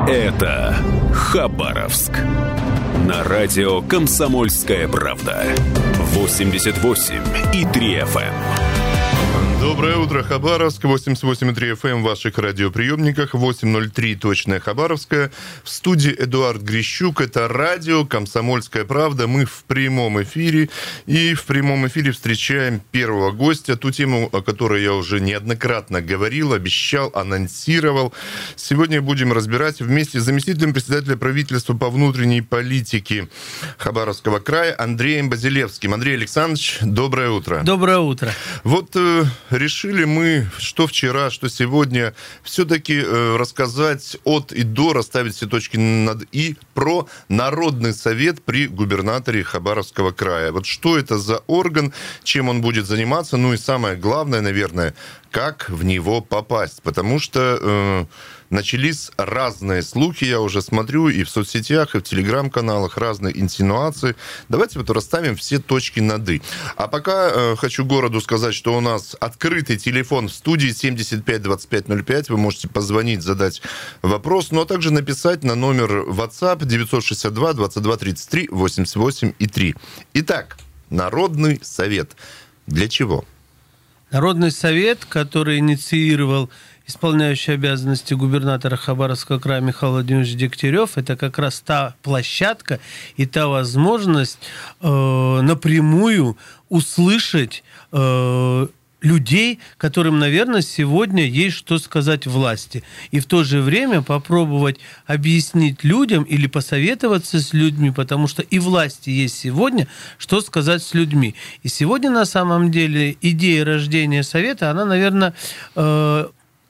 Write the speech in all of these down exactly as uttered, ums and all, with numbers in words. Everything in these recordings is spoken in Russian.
Это Хабаровск. На радио «Комсомольская правда». восемьдесят восемь и три эф эм. Доброе утро, Хабаровск. восемьдесят восемь и три эф эм в ваших радиоприемниках. восемь ноль три точная Хабаровская. В студии Эдуард Грищук. Это радио «Комсомольская правда». Мы в прямом эфире. И в прямом эфире встречаем первого гостя. Ту тему, о которой я уже неоднократно говорил, обещал, анонсировал. Сегодня будем разбирать вместе с заместителем председателя правительства по внутренней политике Хабаровского края Андреем Базилевским. Андрей Александрович, доброе утро. Доброе утро. Вот э, решили мы, что вчера, что сегодня, все-таки э, рассказать от и до, расставить все точки над «и» про Народный совет при губернаторе Хабаровского края. Вот что это за орган, чем он будет заниматься, ну и самое главное, наверное, как в него попасть. Потому что э, начались разные слухи, я уже смотрю, и в соцсетях, и в телеграм-каналах разные инсинуации. Давайте вот расставим все точки над «и». А пока э, хочу городу сказать, что у нас открытый телефон в студии семьдесят пять двадцать пять ноль пять. Вы можете позвонить, задать вопрос, ну а также написать на номер WhatsApp девятьсот шестьдесят два двадцать два тридцать три восемьдесят восемь и три. Итак, Народный совет. Для чего? Народный совет, который инициировал исполняющий обязанности губернатора Хабаровского края Михаил Владимирович Дегтярев, это как раз та площадка и та возможность э, напрямую услышать э, людей, которым, наверное, сегодня есть что сказать власти. И в то же время попробовать объяснить людям или посоветоваться с людьми, потому что и власти есть сегодня, что сказать с людьми. И сегодня, на самом деле, идея рождения совета, она, наверное, э-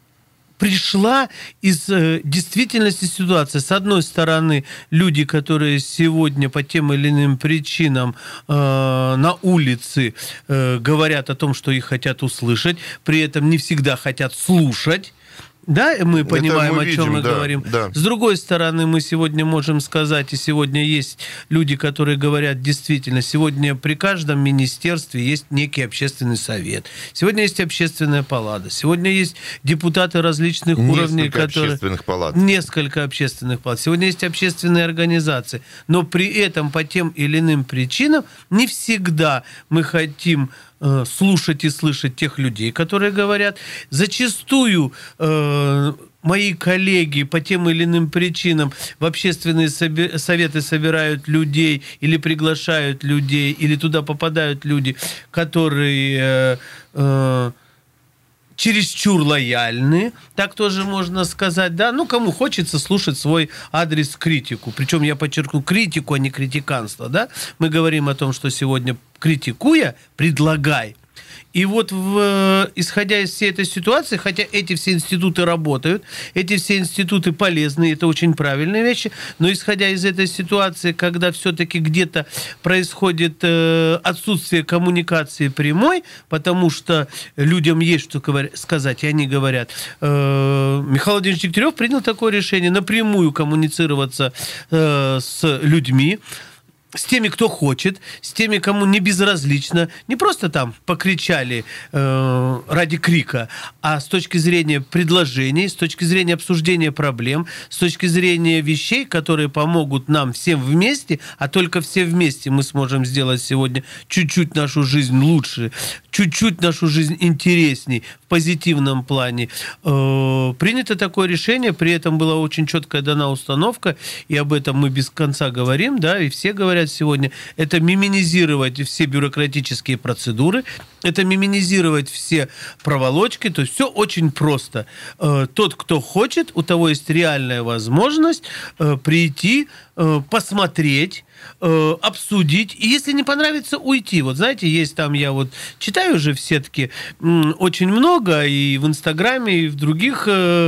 пришла из э, действительности ситуации. С одной стороны, люди, которые сегодня по тем или иным причинам э, на улице э, говорят о том, что их хотят услышать, при этом не всегда хотят слушать. Да, мы понимаем, мы о чем видим, мы да, говорим. Да. С другой стороны, мы сегодня можем сказать, и сегодня есть люди, которые говорят, действительно, сегодня при каждом министерстве есть некий общественный совет. Сегодня есть общественная палата. Сегодня есть депутаты различных несколько уровней, которые... общественных палат. Несколько общественных палат. Сегодня есть общественные организации. Но при этом по тем или иным причинам не всегда мы хотим слушать и слышать тех людей, которые говорят. Зачастую э, мои коллеги по тем или иным причинам в общественные соби- советы собирают людей или приглашают людей, или туда попадают люди, которые... Э, э, чересчур лояльны, так тоже можно сказать, да, ну, кому хочется слушать свой адрес критику, причем я подчеркну критику, а не критиканство, да, мы говорим о том, что сегодня критикуя, предлагай. И вот, в, исходя из всей этой ситуации, хотя эти все институты работают, эти все институты полезны, это очень правильные вещи, но исходя из этой ситуации, когда все-таки где-то происходит э, отсутствие коммуникации прямой, потому что людям есть что сказать, и они говорят, э, Михаил Владимирович Дегтярев принял такое решение напрямую коммуницироваться э, с людьми, с теми, кто хочет, с теми, кому не безразлично, не просто там покричали э, ради крика, а с точки зрения предложений, с точки зрения обсуждения проблем, с точки зрения вещей, которые помогут нам всем вместе, а только все вместе мы сможем сделать сегодня чуть-чуть нашу жизнь лучше, чуть-чуть нашу жизнь интересней в позитивном плане. Э, принято такое решение, при этом была очень четкая дана установка, и об этом мы без конца говорим, да, и все говорят сегодня, это миминизировать все бюрократические процедуры, это миминизировать все проволочки, то есть все очень просто. Тот, кто хочет, у того есть реальная возможность прийти, посмотреть, обсудить, и если не понравится, уйти. Вот знаете, есть там, я вот читаю уже в сетке очень много, и в Инстаграме, и в других...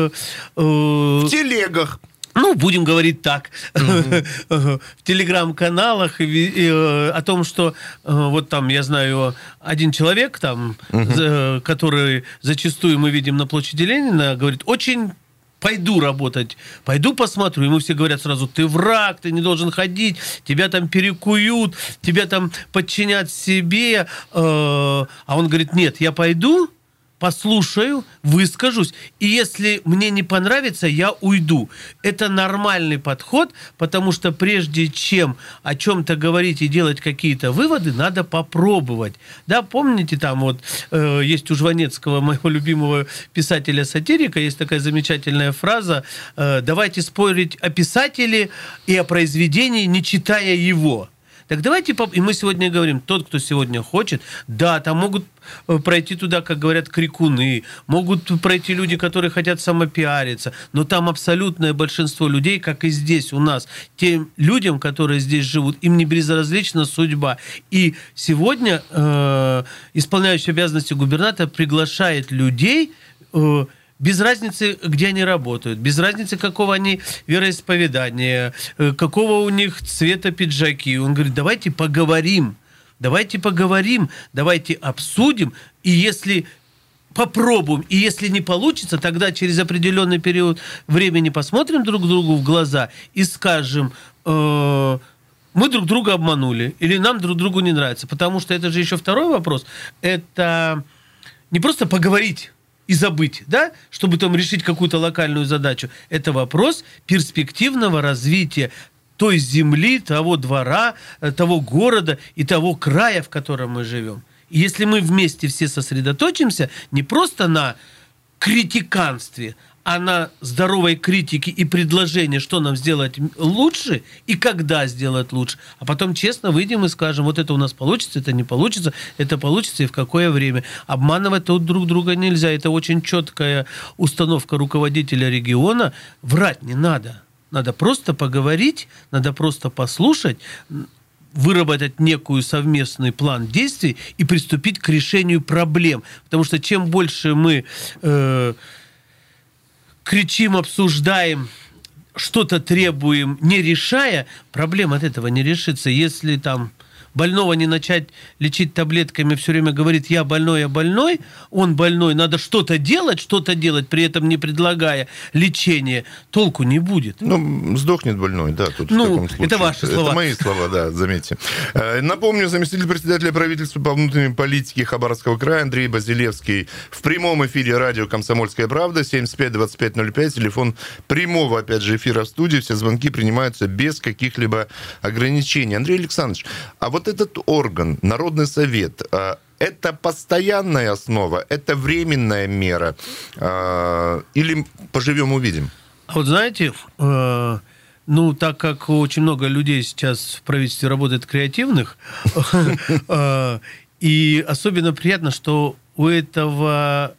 В телегах. Ну, будем говорить так, mm-hmm. в телеграм-каналах и, и, о том, что вот там, я знаю, один человек там, mm-hmm. который зачастую мы видим на площади Ленина, говорит, очень пойду работать, пойду посмотрю. Ему все говорят сразу, ты враг, ты не должен ходить, тебя там перекуют, тебя там подчинят себе. А он говорит, нет, я пойду, послушаю, выскажусь, и если мне не понравится, я уйду. Это нормальный подход, потому что прежде чем о чем-то говорить и делать какие-то выводы, надо попробовать. Да, помните, там вот э, есть у Жванецкого, моего любимого писателя-сатирика, есть такая замечательная фраза: э, «Давайте спорить о писателе и о произведении, не читая его». Так давайте, поп... и мы сегодня говорим, тот, кто сегодня хочет, да, там могут пройти туда, как говорят, крикуны, могут пройти люди, которые хотят самопиариться, но там абсолютное большинство людей, как и здесь у нас, тем людям, которые здесь живут, им не безразлична судьба. И сегодня э, исполняющий обязанности губернатора приглашает людей, э, без разницы, где они работают, без разницы, какого они вероисповедания, какого у них цвета пиджаки. Он говорит, давайте поговорим, давайте поговорим, давайте обсудим, и если попробуем, и если не получится, тогда через определенный период времени посмотрим друг другу в глаза и скажем, э, мы друг друга обманули, или нам друг другу не нравится. Потому что это же еще второй вопрос. Это не просто поговорить и забыть, да, чтобы там решить какую-то локальную задачу. Это вопрос перспективного развития той земли, того двора, того города и того края, в котором мы живем. И если мы вместе все сосредоточимся не просто на критиканстве, а на здоровой критике и предложении, что нам сделать лучше и когда сделать лучше. А потом честно выйдем и скажем, вот это у нас получится, это не получится, это получится и в какое время. Обманывать тут друг друга нельзя. Это очень четкая установка руководителя региона. Врать не надо. Надо просто поговорить, надо просто послушать, выработать некую совместный план действий и приступить к решению проблем. Потому что чем больше мы э, кричим, обсуждаем, что-то требуем, не решая, проблема от этого не решится. Если там больного не начать лечить таблетками, все время говорит, я больной, я больной, он больной, надо что-то делать, что-то делать, при этом не предлагая лечение, толку не будет. Ну, сдохнет больной, да, тут ну, в таком случае. Это ваши слова. Это мои слова, да, заметьте. Напомню, заместитель председателя правительства по внутренней политике Хабаровского края Андрей Базилевский в прямом эфире радио «Комсомольская правда», семьдесят пять двадцать пять ноль пять, телефон прямого, опять же, эфира в студии, все звонки принимаются без каких-либо ограничений. Андрей Александрович, а вот этот орган, Народный совет, это постоянная основа, это временная мера, или поживем увидим? А вот знаете, ну, так как очень много людей сейчас в правительстве работает креативных, и особенно приятно, что у этого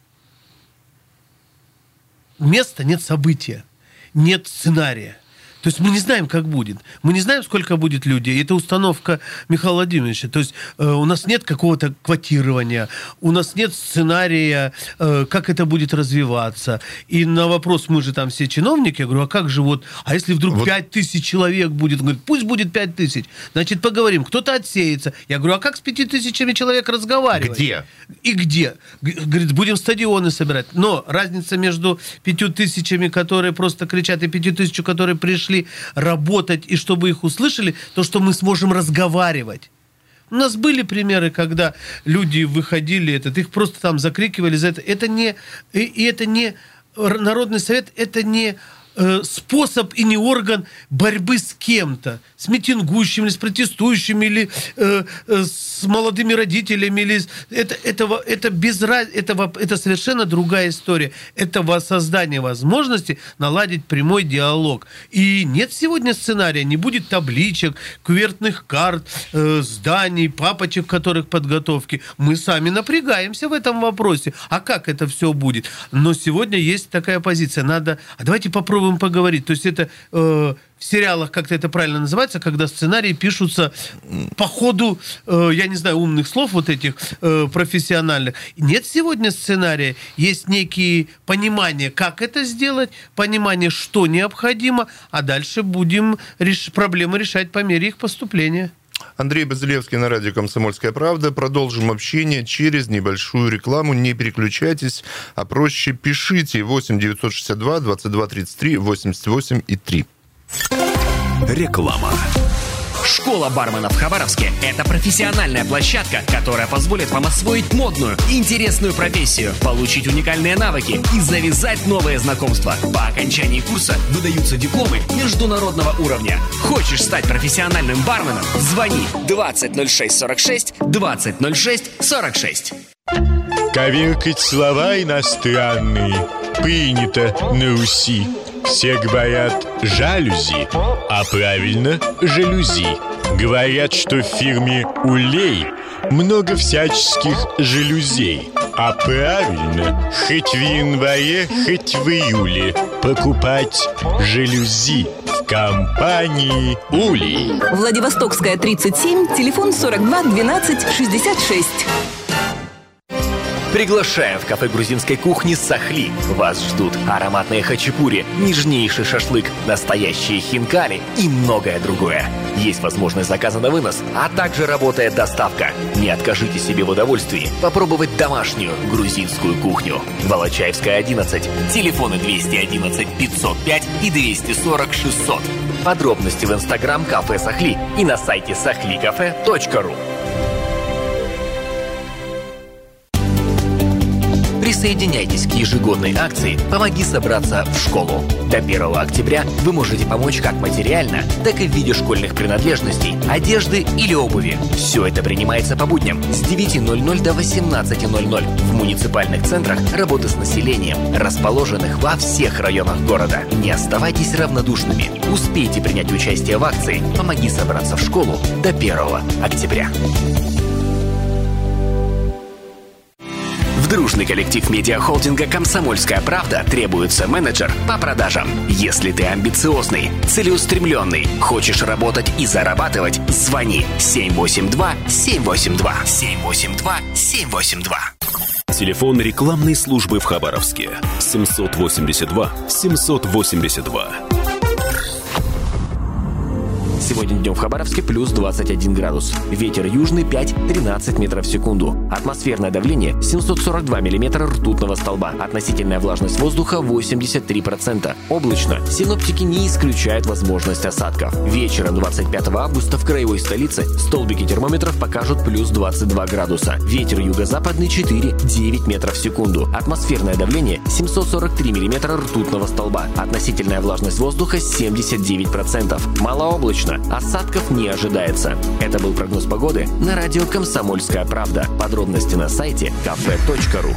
места нет события, нет сценария. То есть мы не знаем, как будет. Мы не знаем, сколько будет людей. Это установка Михаила Владимировича. То есть э, у нас нет какого-то квотирования, у нас нет сценария, э, как это будет развиваться. И на вопрос, мы же там все чиновники, я говорю, а как же вот, а если вдруг вот пять тысяч человек будет? Он говорит, пусть будет пять тысяч. Значит, поговорим, кто-то отсеется. Я говорю, а как с пяти тысячами человек разговаривать? Где? И где? Говорит, будем стадионы собирать. Но разница между пятью тысячами, которые просто кричат, и пятью тысячами, которые пришли работать, и чтобы их услышали, то, что мы сможем разговаривать. У нас были примеры, когда люди выходили, этот, их просто там закрикивали за это. Это не, и это не Народный совет, это не способ и не орган борьбы с кем-то, с митингующими, с протестующими, или э, с молодыми родителями, или это, этого, это, без, этого, это совершенно другая история. Это создание возможности наладить прямой диалог. И нет сегодня сценария, не будет табличек, кувертных карт, э, зданий, папочек, которых подготовки. Мы сами напрягаемся в этом вопросе. А как это все будет? Но сегодня есть такая позиция. Надо, а давайте попробуем поговорить. То есть это э, в сериалах, как-то это правильно называется, когда сценарии пишутся по ходу, э, я не знаю, умных слов вот этих э, профессиональных. Нет сегодня сценария. Есть некие понимания, как это сделать, понимание, что необходимо, а дальше будем реш... проблемы решать по мере их поступления. Андрей Базилевский на радио «Комсомольская правда». Продолжим общение через небольшую рекламу. Не переключайтесь, а проще пишите восемь девятьсот шестьдесят два двадцать два тридцать три восемьдесят восемь и три. Реклама. Школа бармена в Хабаровске – это профессиональная площадка, которая позволит вам освоить модную и интересную профессию, получить уникальные навыки и завязать новые знакомства. По окончании курса выдаются дипломы международного уровня. Хочешь стать профессиональным барменом? Звони двадцать ноль шесть сорок шесть двадцать ноль шесть сорок шесть. Коверкать слова иностранные принято на Руси. Все говорят «жалюзи», а правильно «жалюзи». Говорят, что в фирме «Улей» много всяческих жалюзей. А правильно, хоть в январе, хоть в июле покупать жалюзи в компании «Улей». Владивостокская, тридцать семь, телефон сорок два двенадцать шестьдесят шесть. Приглашаем в кафе грузинской кухни «Сахли». Вас ждут ароматные хачапури, нежнейший шашлык, настоящие хинкали и многое другое. Есть возможность заказа на вынос, а также работает доставка. Не откажите себе в удовольствии попробовать домашнюю грузинскую кухню. Волочаевская, одиннадцать. Телефоны двести одиннадцать пятьсот пять и двести сорок шестьсот. Подробности в инстаграм кафе «Сахли» и на сайте сахли кафе точка ру. Присоединяйтесь к ежегодной акции «Помоги собраться в школу». До первого октября вы можете помочь как материально, так и в виде школьных принадлежностей, одежды или обуви. Все это принимается по будням с девяти ноль-ноль до восемнадцати ноль-ноль в муниципальных центрах работы с населением, расположенных во всех районах города. Не оставайтесь равнодушными. Успейте принять участие в акции «Помоги собраться в школу» до первого октября. В дружный коллектив медиахолдинга «Комсомольская правда» требуется менеджер по продажам. Если ты амбициозный, целеустремленный, хочешь работать и зарабатывать, звони семь восемь два семь восемь два семь восемь два семь восемь два. Телефон рекламной службы в Хабаровске семь восемьдесят два семь восемьдесят два. Сегодня днем в Хабаровске плюс двадцать один градус. Ветер южный пять-тринадцать метров в секунду. Атмосферное давление семьсот сорок два миллиметра ртутного столба. Относительная влажность воздуха восемьдесят три процента. Облачно. Синоптики не исключают возможность осадков. Вечером двадцать пятого августа в краевой столице столбики термометров покажут плюс двадцать два градуса. Ветер юго-западный четыре-девять метров в секунду. Атмосферное давление семьсот сорок три миллиметра ртутного столба. Относительная влажность воздуха семьдесят девять процентов. Малооблачно. Осадков не ожидается. Это был прогноз погоды на радио «Комсомольская правда». Подробности на сайте кафе точка ру.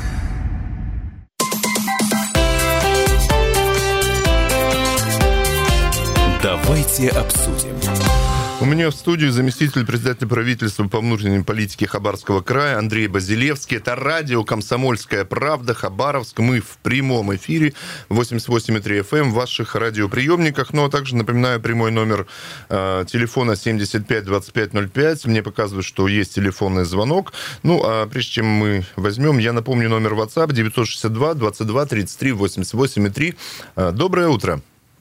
Давайте обсудим. У меня в студии заместитель председателя правительства по внутренней политике Хабаровского края Андрей Базилевский. Это радио «Комсомольская правда», Хабаровск. Мы в прямом эфире восемьдесят восемь и три эф эм в ваших радиоприемниках. Ну, а также напоминаю прямой номер э, телефона семьдесят пять двадцать пять ноль пять. Мне показывают, что есть телефонный звонок. Ну, а прежде чем мы возьмем, я напомню номер WhatsApp девятьсот шестьдесят два двадцать два тридцать три восемьдесят восемь и три. Э, доброе утро.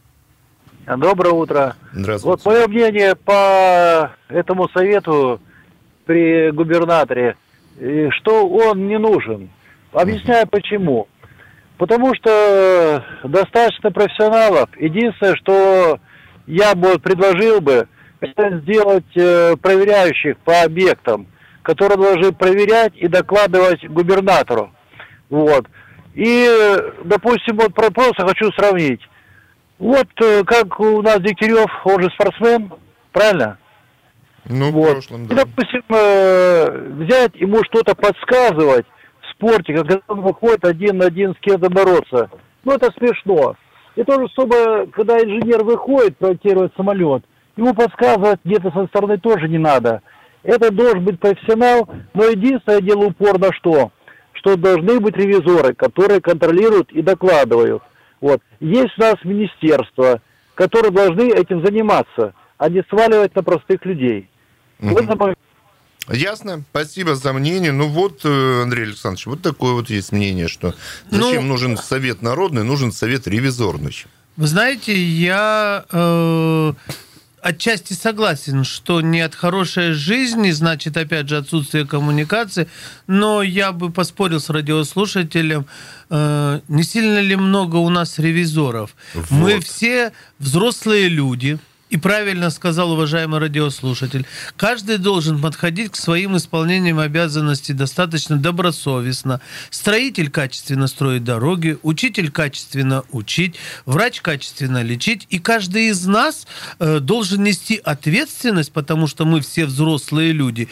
Доброе утро. Здравствуйте. Вот мое мнение по этому совету при губернаторе, что он не нужен. Объясняю почему. Потому что достаточно профессионалов. Единственное, что я бы предложил бы, это сделать проверяющих по объектам, которые должны проверять и докладывать губернатору. Вот. И, допустим, вот просто хочу сравнить. Вот как у нас Дегтярев, он же спортсмен, правильно? Ну, вот. в прошлом, да. И, допустим, э, взять ему что-то подсказывать в спорте, когда он выходит один на один с кем-то бороться. Ну, это смешно. И то же самое, когда инженер выходит, проектирует самолет, ему подсказывать где-то со стороны тоже не надо. Это должен быть профессионал, но единственное, я делаю упор на что? Что должны быть ревизоры, которые контролируют и докладывают. Вот. Есть у нас министерства, которые должны этим заниматься, а не сваливать на простых людей. Угу. Вот это... Ясно. Спасибо за мнение. Ну вот, Андрей Александрович, вот такое вот есть мнение, что зачем ну, нужен совет народный, нужен совет ревизорный. Вы знаете, я э, отчасти согласен, что не от хорошей жизни, значит, опять же, отсутствие коммуникации, но я бы поспорил с радиослушателем, э, не сильно ли много у нас ревизоров. Вот. Мы все взрослые люди, и и правильно сказал уважаемый радиослушатель, каждый должен подходить к своим исполнениям обязанностей достаточно добросовестно. Строитель качественно строить дороги, учитель качественно учить, врач качественно лечить, и каждый из нас э, должен нести ответственность, потому что мы все взрослые люди,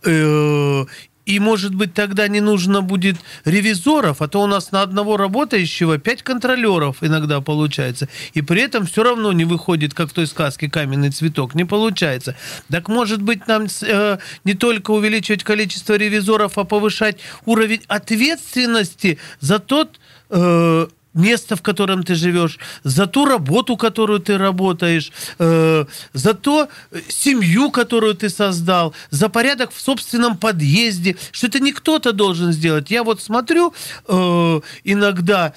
э, и, может быть, тогда не нужно будет ревизоров, а то у нас на одного работающего пять контролеров иногда получается. И при этом все равно не выходит, как в той сказке «Каменный цветок», не получается. Так, может быть, нам э, не только увеличивать количество ревизоров, а повышать уровень ответственности за тот... Э, место, в котором ты живешь, за ту работу, которую ты работаешь, э, за ту семью, которую ты создал, за порядок в собственном подъезде, что это не кто-то должен сделать. Я вот смотрю э, иногда,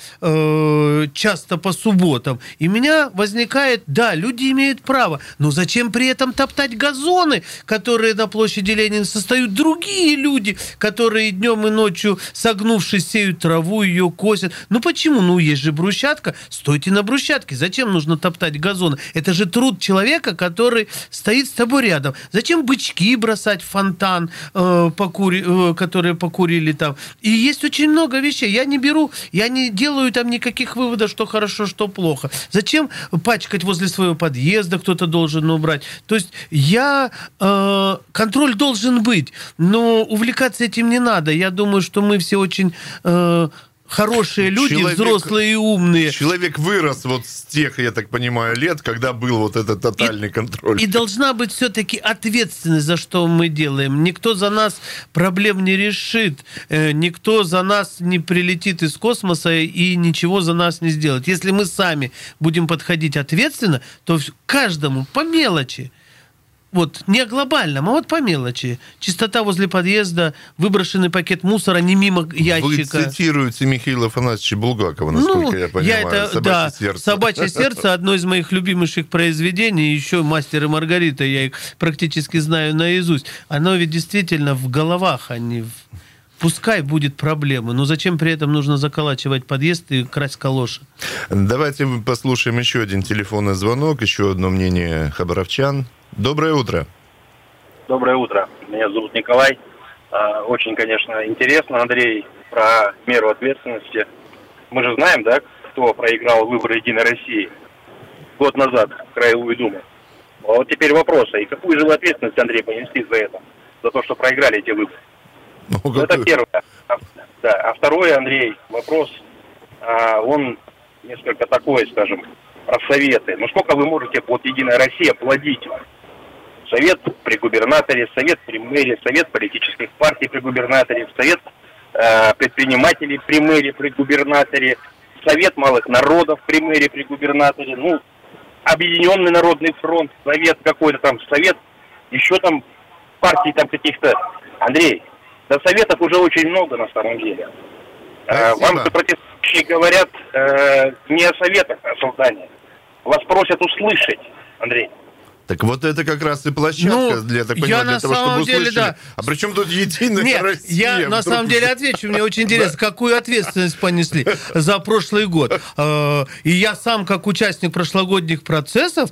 э, часто по субботам, и у меня возникает, да, люди имеют право, но зачем при этом топтать газоны, которые на площади Ленина создают другие люди, которые днем и ночью, согнувшись, сеют траву, ее косят. Ну почему? Ну есть же брусчатка, стойте на брусчатке. Зачем нужно топтать газоны? Это же труд человека, который стоит с тобой рядом. Зачем бычки бросать в фонтан, э, покури, э, которые покурили там? И есть очень много вещей. Я не беру, я не делаю там никаких выводов, что хорошо, что плохо. Зачем пачкать возле своего подъезда, кто-то должен убрать? То есть я... Э, контроль должен быть, но увлекаться этим не надо. Я думаю, что мы все очень... Э, хорошие люди, человек, взрослые и умные. Человек вырос вот с тех, я так понимаю, лет, когда был вот этот тотальный и, контроль. И должна быть все-таки ответственность за что мы делаем. Никто за нас проблем не решит, никто за нас не прилетит из космоса и ничего за нас не сделает. Если мы сами будем подходить ответственно, то каждому по мелочи. Вот, не о глобальном, а вот по мелочи. Чистота возле подъезда, выброшенный пакет мусора не мимо ящика. Вы цитируете Михаила Афанасьевича Булгакова, насколько ну, я понимаю. Я это, «Собачье да, сердце». «Собачье сердце» — одно из моих любимейших произведений. Еще «Мастер и Маргарита», я их практически знаю наизусть. Оно ведь действительно в головах, а не в... Пускай будет проблемы, но зачем при этом нужно заколачивать подъезд и красть калоши? Давайте послушаем еще один телефонный звонок, еще одно мнение хабаровчан. Доброе утро. Доброе утро. Меня зовут Николай. Очень, конечно, интересно, Андрей, про меру ответственности. Мы же знаем, да, кто проиграл выборы «Единой России» год назад в Краевую Думу. А вот теперь вопрос, и какую же вы ответственность, Андрей, понесли за это? За то, что проиграли эти выборы? Ну, ну, это первое. А, да. А второе, Андрей, вопрос, а, он несколько такой, скажем, про советы. Ну сколько вы можете от «Единой России» плодить? Совет при губернаторе, совет при мэре, совет политических партий при губернаторе, совет э, предпринимателей при мэре, при губернаторе, совет малых народов при мэре, при губернаторе, ну, Объединенный народный фронт, совет какой-то там, совет, еще там партий там каких-то. Андрей, до советов уже очень много на самом деле. Э, вам протестующие говорят э, не о советах, а о создании. Вас просят услышать, Андрей. Так вот это как раз и площадка ну, для, так понимаю, для того, чтобы деле, услышали. Да. А при чем тут «Единая Нет, Россия»? Я на самом деле отвечу, мне очень интересно, какую ответственность понесли за прошлый год. И я сам, как участник прошлогодних процессов,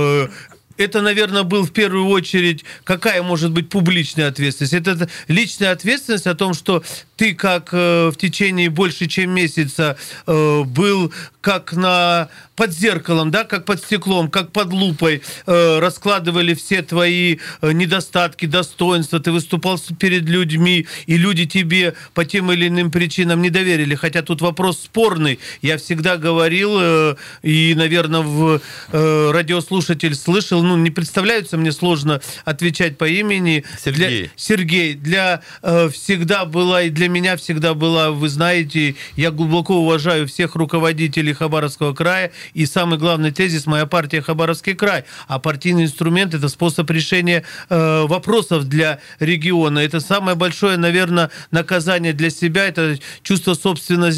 это, наверное, был в первую очередь, какая может быть публичная ответственность? Это личная ответственность о том, что ты как э, в течение больше чем месяца э, был как на под зеркалом, да, как под стеклом, как под лупой, э, раскладывали все твои э, недостатки, достоинства, ты выступал перед людьми, и люди тебе по тем или иным причинам не доверили. Хотя тут вопрос спорный. Я всегда говорил, э, и, наверное, в, э, радиослушатель слышал, ну, не представляется, мне сложно отвечать по имени. Сергей. Для, Сергей, для э, всегда была, и для меня всегда была, вы знаете, я глубоко уважаю всех руководителей Хабаровского края, и самый главный тезис — моя партия Хабаровский край. А партийный инструмент — это способ решения э, вопросов для региона. Это самое большое, наверное, наказание для себя, это чувство собственной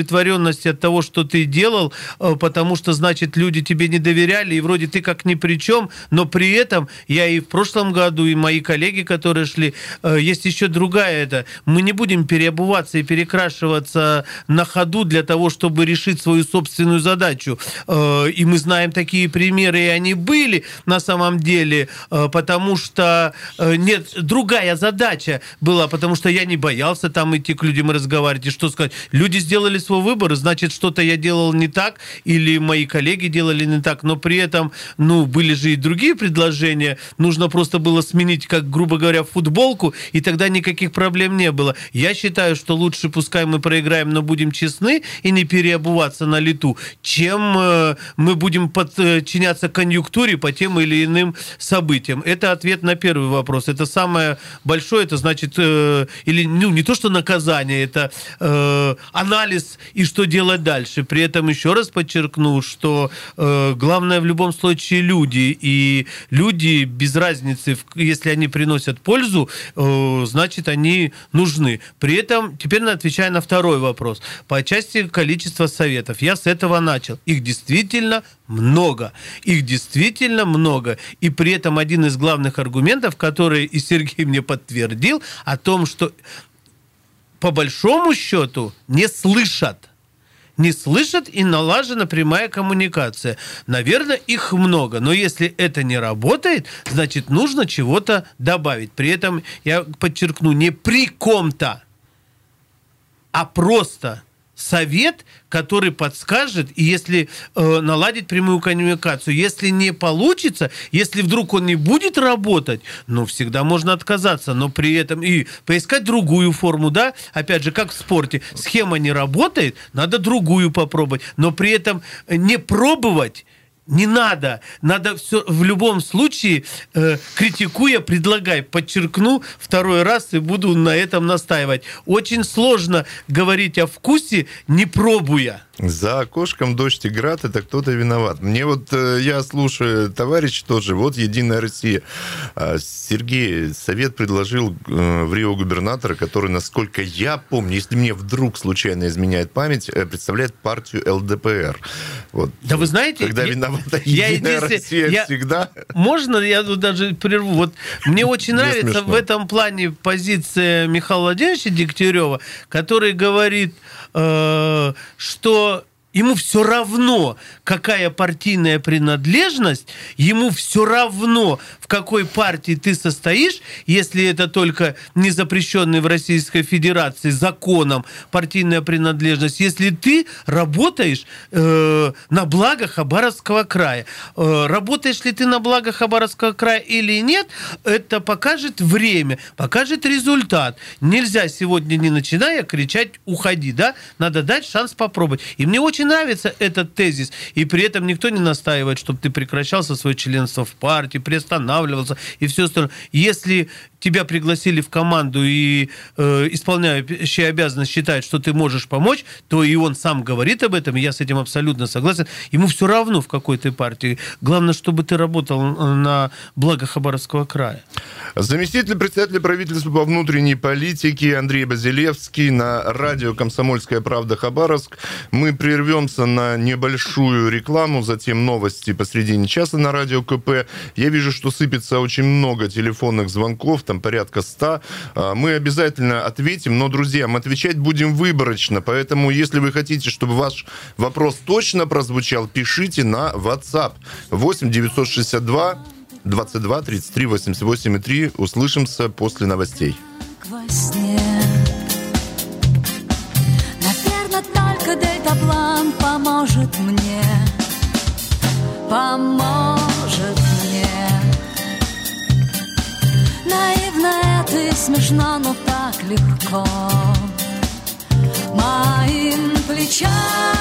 неудовлетворенности от того, что ты делал, э, потому что, значит, люди тебе не доверяли, и вроде ты как ни при чем, идем, но при этом я и в прошлом году, и мои коллеги, которые шли, есть еще другая это. Мы не будем переобуваться и перекрашиваться на ходу для того, чтобы решить свою собственную задачу. И мы знаем такие примеры, и они были на самом деле, потому что нет, другая задача была, потому что я не боялся там идти к людям и разговаривать, и что сказать. Люди сделали свой выбор, значит, что-то я делал не так, или мои коллеги делали не так, но при этом, ну, были же и другие предложения, нужно просто было сменить, как, грубо говоря, футболку, и тогда никаких проблем не было. Я считаю, что лучше, пускай мы проиграем, но будем честны и не переобуваться на лету, чем э, мы будем подчиняться конъюнктуре по тем или иным событиям. Это ответ на первый вопрос. Это самое большое, это значит, э, или, ну, не то, что наказание, это э, анализ и что делать дальше. При этом еще раз подчеркну, что э, главное в любом случае люди, и люди без разницы, если они приносят пользу, э, значит, они нужны. При этом, теперь отвечая на второй вопрос, по части количества советов, я с этого начал. Их действительно много. Их действительно много. И при этом один из главных аргументов, который и Сергей мне подтвердил, о том, что по большому счету не слышат. Не слышат и налажена прямая коммуникация. Наверное, их много. Но если это не работает, значит, нужно чего-то добавить. При этом, я подчеркну, не при ком-то, а просто совет, который подскажет, и если э, наладить прямую коммуникацию, если не получится, если вдруг он не будет работать, ну, всегда можно отказаться, но при этом и поискать другую форму, да, опять же, как в спорте, схема не работает, надо другую попробовать, но при этом не пробовать не надо. Надо все в любом случае, э, критикуя, предлагай. Подчеркну второй раз и буду на этом настаивать. Очень сложно говорить о вкусе, не пробуя. За окошком дождь и град, это кто-то виноват. Мне вот, э, я слушаю товарищ тоже, вот «Единая Россия». Сергей, совет предложил э, в Рио губернатора, который, насколько я помню, если мне вдруг случайно изменяет память, э, представляет партию эл дэ пэ эр. Вот. Да вы знаете... Когда я, виновата я «Единая Россия» я, всегда... Можно я тут даже прерву? Вот мне очень нравится в этом плане позиция Михаила Владимировича Дегтярева, который говорит, э, что ему все равно, какая партийная принадлежность, ему все равно, в какой партии ты состоишь, если это только не запрещенный в Российской Федерации законом партийная принадлежность, если ты работаешь э, на благо Хабаровского края. Э, работаешь ли ты на благо Хабаровского края или нет, это покажет время, покажет результат. Нельзя сегодня, не начиная, кричать «уходи», да? Надо дать шанс попробовать. И мне очень нравится этот тезис, и при этом никто не настаивает, чтобы ты прекращался свое членство в партии, приостанавливался и все остальное. Если тебя пригласили в команду и э, исполняющий обязанность считает, что ты можешь помочь, то и он сам говорит об этом, и я с этим абсолютно согласен. Ему все равно, в какой ты партии. Главное, чтобы ты работал на благо Хабаровского края. Заместитель председателя правительства по внутренней политике Андрей Базилевский на радио «Комсомольская правда» Хабаровск. Мы прервемся на небольшую рекламу, затем новости посредине часа на радио ка пэ. Я вижу, что сыпется очень много телефонных звонков, там порядка ста. Мы обязательно ответим, но, друзья, мы отвечать будем выборочно, поэтому, если вы хотите, чтобы ваш вопрос точно прозвучал, пишите на WhatsApp восемь девятьсот шестьдесят два двадцать два тридцать три восемьдесят восемь и три. Услышимся после новостей. Наверное, только дельтаплан поможет мне, поможет мне. Наивно это и смешно, но так легко. Моим плечам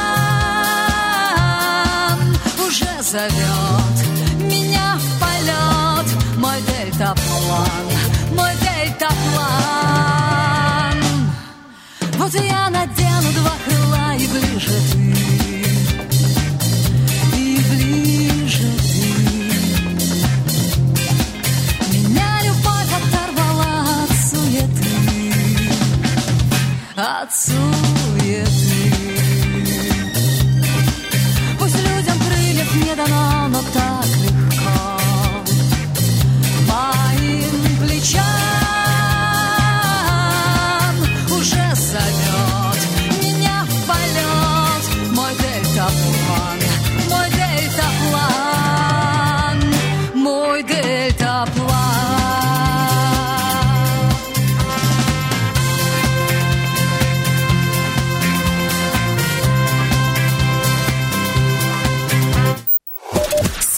уже зовет меня в полет мой дельтаплан, мой дельтаплан. Вот я надену два крыла и ближе ты, и ближе ты. Меня любовь оторвала от суеты, от суеты. Пусть людям крыльев не дано, но так легко.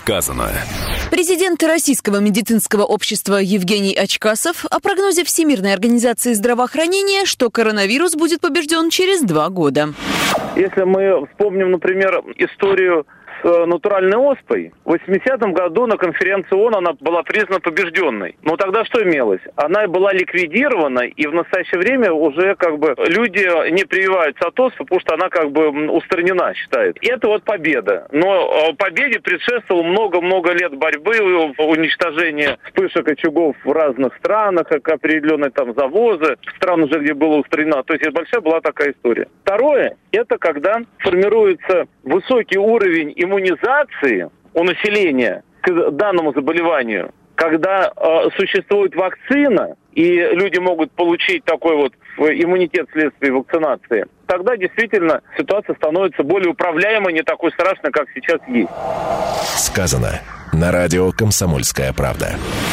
сказано. Президент Российского медицинского общества Евгений Очкасов о прогнозе Всемирной организации здравоохранения, что коронавирус будет побежден через два года. Если мы вспомним, например, историю с натуральной оспой, в восьмидесятом году на конференции ООН она была признана побежденной. Но тогда что имелось? Она была ликвидирована, и в настоящее время уже как бы люди не прививаются от оспы, потому что она как бы устранена, считают. И это вот победа. Но победе предшествовало много-много лет борьбы, уничтожения вспышек очагов в разных странах, как определенные там завозы, стран уже, где было устранено. То есть это большая была такая история. Второе, это когда формируется высокий уровень иммунизации у населения к данному заболеванию, когда э, существует вакцина, и люди могут получить такой вот иммунитет вследствие вакцинации, тогда действительно ситуация становится более управляемой, не такой страшной, как сейчас есть. Сказано на радио «Комсомольская правда».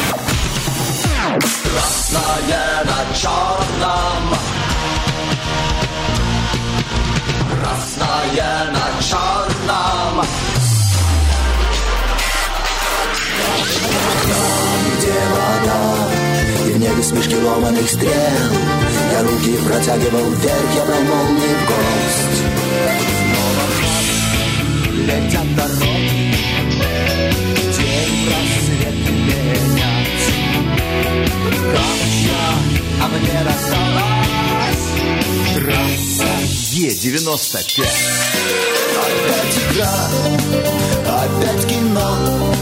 Красное на черном. Красное на черном. Там, где вода, и в небе смешки ломаных стрел, я руки протягивал вверх, я брал молнии в гость. Снова летят дороги, день просвет менять. Камча, а мне рассталась трасса Е девяносто пять. Опять игра, опять кино,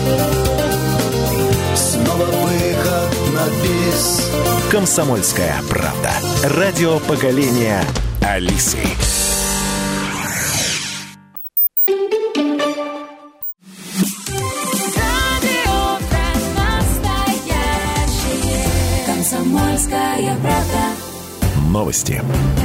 снова выход на бис. «Комсомольская правда». Радио поколения Алисы. «Комсомольская правда». Новости.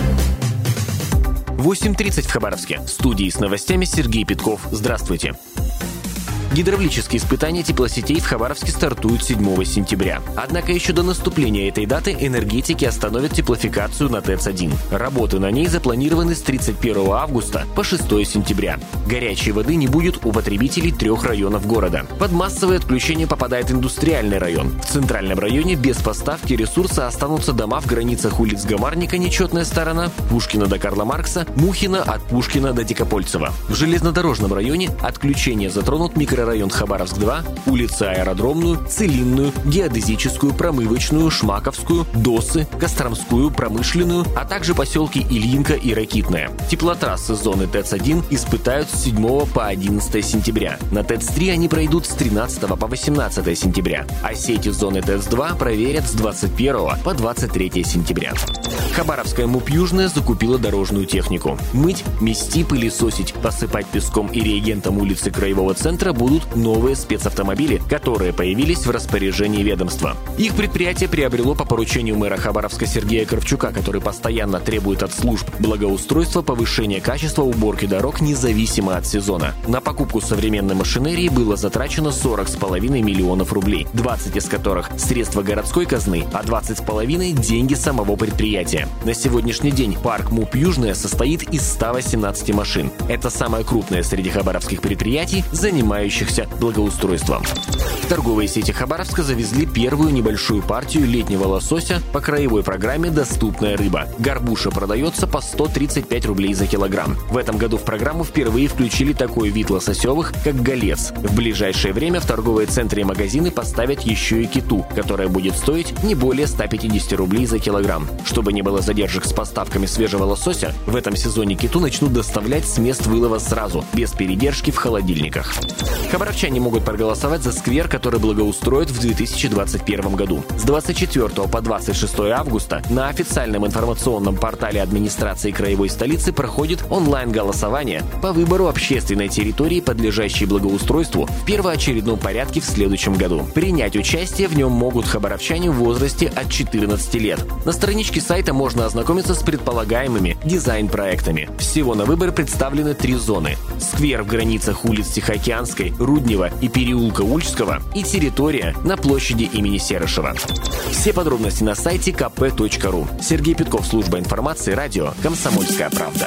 восемь тридцать в Хабаровске. В студии с новостями Сергей Петков. Здравствуйте. Гидравлические испытания теплосетей в Хабаровске стартуют седьмого сентября. Однако еще до наступления этой даты энергетики остановят теплофикацию на ТЭЦ один. Работы на ней запланированы с тридцать первого августа по шестого сентября. Горячей воды не будет у потребителей трех районов города. Под массовое отключение попадает индустриальный район. В центральном районе без поставки ресурса останутся дома в границах улиц Гамарника, нечетная сторона, Пушкина до Карла Маркса, Мухина от Пушкина до Дикопольцева. В железнодорожном районе отключение затронут микрорайон район Хабаровск-два, улицы Аэродромную, Целинную, Геодезическую, Промывочную, Шмаковскую, Досы, Костромскую, Промышленную, а также поселки Ильинка и Ракитная. Теплотрассы зоны ТЭЦ один испытают с седьмого по одиннадцатое сентября. На ТЭЦ три они пройдут с тринадцатого по восемнадцатое сентября, а сети зоны ТЭЦ два проверят с двадцать первого по двадцать третье сентября. Хабаровская МУП «Южная» закупила дорожную технику. Мыть, мести, пылесосить, посыпать песком и реагентом улицы Краевого центра будут новые спецавтомобили, которые появились в распоряжении ведомства. Их предприятие приобрело по поручению мэра Хабаровска Сергея Кравчука, который постоянно требует от служб благоустройства повышения качества уборки дорог независимо от сезона. На покупку современной машинерии было затрачено сорок с половиной миллионов рублей, двадцать из которых средства городской казны, а двадцать с половиной деньги самого предприятия. На сегодняшний день парк МУП «Южная» состоит из ста восемнадцати машин. Это самое крупное среди хабаровских предприятий, занимающихся благоустройством. Торговые сети Хабаровска завезли первую небольшую партию летнего лосося по краевой программе «Доступная рыба». Горбуша продается по сто тридцать пять рублей за килограмм. В этом году в программу впервые включили такой вид лососевых, как голец. В ближайшее время в торговые центры и магазины поставят еще и киту, которая будет стоить не более ста пятидесяти рублей за килограмм. Чтобы не было задержек с поставками свежего лосося, в этом сезоне киту начнут доставлять с мест вылова сразу, без передержки в холодильниках. Хабаровчане могут проголосовать за сквер, который благоустроят в две тысячи двадцать первом году. С двадцать четвёртого по двадцать шестое августа на официальном информационном портале администрации краевой столицы проходит онлайн-голосование по выбору общественной территории, подлежащей благоустройству, в первоочередном порядке в следующем году. Принять участие в нем могут хабаровчане в возрасте от четырнадцати лет. На страничке сайта можно ознакомиться с предполагаемыми дизайн-проектами. Всего на выбор представлены три зоны. Сквер в границах улиц Тихоокеанской, Руднева и переулка Ульчского и территория на площади имени Серышева. Все подробности на сайте ка пэ точка ру. Сергей Петков, служба информации, радио «Комсомольская правда».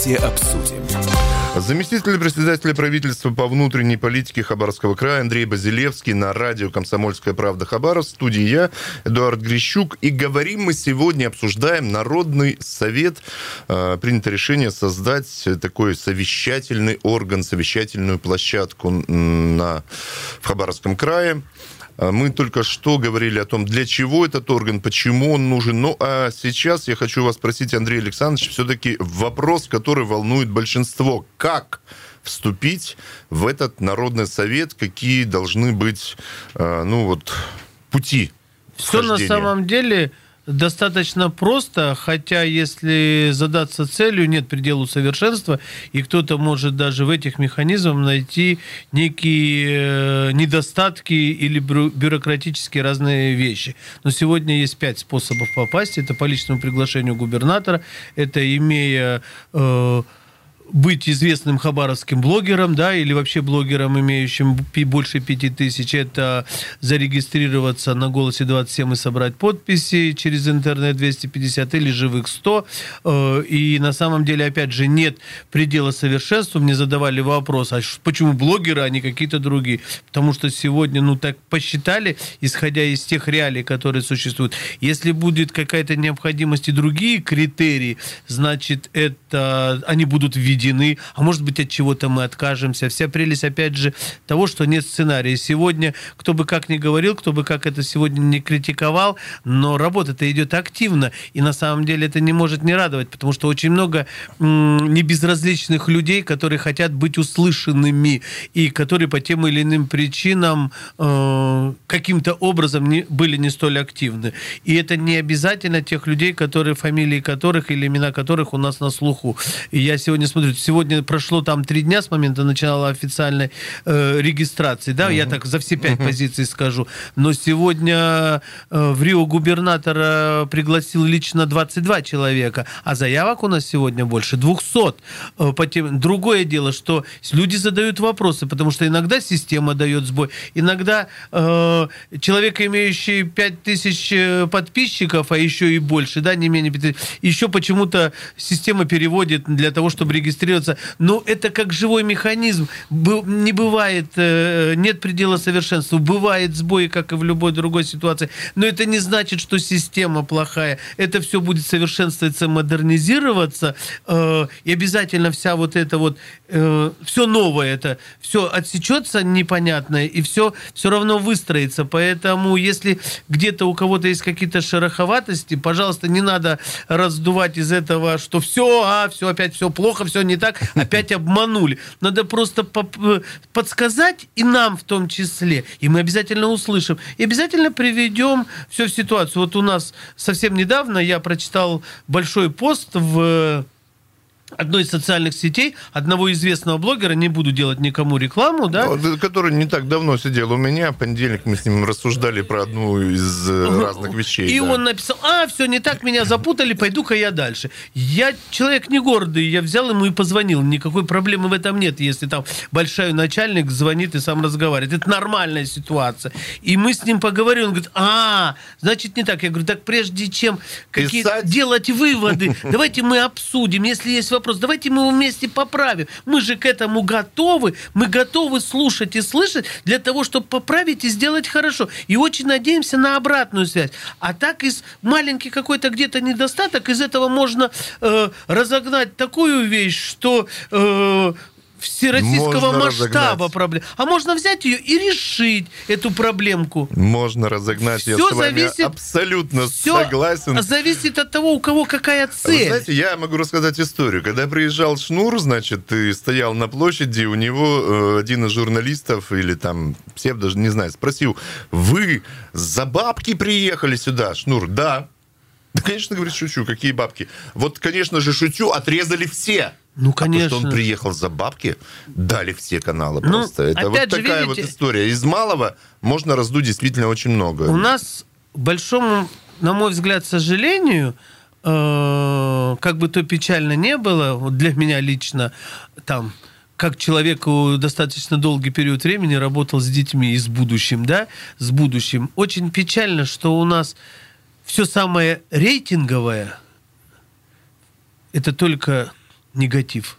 Давайте обсудим. Заместитель председателя правительства по внутренней политике Хабаровского края Андрей Базилевский на радио «Комсомольская правда» Хабаровск. В студии я, Эдуард Грищук. И говорим мы сегодня, обсуждаем Народный совет. Принято решение создать такой совещательный орган, совещательную площадку на, в Хабаровском крае. Мы только что говорили о том, для чего этот орган, почему он нужен. Ну, а сейчас я хочу вас спросить, Андрей Александрович, все-таки вопрос, который волнует большинство. Как вступить в этот Народный совет? Какие должны быть, ну, вот, пути вхождения? Все на самом деле достаточно просто, хотя если задаться целью, нет предела совершенства, и кто-то может даже в этих механизмах найти некие недостатки или бюрократические разные вещи. Но сегодня есть пять способов попасть. Это по личному приглашению губернатора, это имея... Э, быть известным хабаровским блогером, да, или вообще блогером, имеющим больше пяти тысяч, это зарегистрироваться на «Голосе двадцать семь» и собрать подписи через интернет двести пятьдесят или живых сто. И на самом деле, опять же, нет предела совершенства. Мне задавали вопрос, а почему блогеры, а не какие-то другие? Потому что сегодня, ну, так посчитали, исходя из тех реалий, которые существуют. Если будет какая-то необходимость и другие критерии, значит, это они будут введены. А может быть, от чего-то мы откажемся. Вся прелесть, опять же, того, что нет сценария. Сегодня, кто бы как ни говорил, кто бы как это сегодня не критиковал, но работа-то идет активно. И на самом деле это не может не радовать, потому что очень много м- небезразличных людей, которые хотят быть услышанными и которые по тем или иным причинам э- каким-то образом не, были не столь активны. И это не обязательно тех людей, которые, фамилии которых или имена которых у нас на слуху. И я сегодня смотрю, сегодня прошло там три дня с момента начала официальной э, регистрации, да, uh-huh. я так за все пять uh-huh. позиций скажу, но сегодня э, в Рио губернатора пригласил лично двадцать два человека, а заявок у нас сегодня больше двухсот. Э, по тем... Другое дело, что люди задают вопросы, потому что иногда система дает сбой, иногда э, человек, имеющий пять тысяч подписчиков, а еще и больше, да, не менее пяти, еще почему-то система переводит для того, чтобы регистрироваться. Но это как живой механизм. Не бывает, нет предела совершенства. Бывает сбои, как и в любой другой ситуации. Но это не значит, что система плохая. Это все будет совершенствоваться, модернизироваться. И обязательно вся вот это вот, все новое, это все отсечется непонятное, и все, все равно выстроится. Поэтому, если где-то у кого-то есть какие-то шероховатости, пожалуйста, не надо раздувать из этого, что все, а, все, опять все плохо, все не так, опять обманули. Надо просто подсказать, и нам в том числе, и мы обязательно услышим, и обязательно приведем все в ситуацию. Вот у нас совсем недавно я прочитал большой пост в одной из социальных сетей одного известного блогера, не буду делать никому рекламу, да? Который не так давно сидел у меня, в понедельник мы с ним рассуждали про одну из uh-huh. разных вещей. И да. он написал, а, все не так, меня запутали, пойду-ка я дальше. Я человек не гордый, я взял ему и позвонил, никакой проблемы в этом нет, если там большой начальник звонит и сам разговаривает. Это нормальная ситуация. И мы с ним поговорили, он говорит, а, значит не так. Я говорю, так прежде чем какие-то делать выводы, давайте мы обсудим, если есть вопросы, вопрос. Давайте мы его вместе поправим. Мы же к этому готовы. Мы готовы слушать и слышать для того, чтобы поправить и сделать хорошо. И очень надеемся на обратную связь. А так из маленький какой-то где-то недостаток, из этого можно э, разогнать такую вещь, что... Э, всероссийского можно масштаба проблем. А можно взять ее и решить эту проблемку. Можно разогнать. Все я с вами зависит, абсолютно согласен. Зависит от того, у кого какая цель. Вы знаете, я могу рассказать историю. Когда приезжал Шнур, значит, и стоял на площади, у него э, один из журналистов, или там псевдо, не знаю, спросил, вы за бабки приехали сюда? Шнур, да. Да, конечно, говорит, шучу. Какие бабки? Вот, конечно же, шучу, отрезали все. Ну, конечно. А то, что он приехал за бабки, дали все каналы просто. Ну, это вот такая видите, вот история. Из малого можно раздуть действительно очень много. У нас, большому, на мой взгляд, сожалению, э, как бы то печально не было, вот для меня лично, там, как человеку достаточно долгий период времени работал с детьми и с будущим, да, с будущим. Очень печально, что у нас все самое рейтинговое, это только негатив.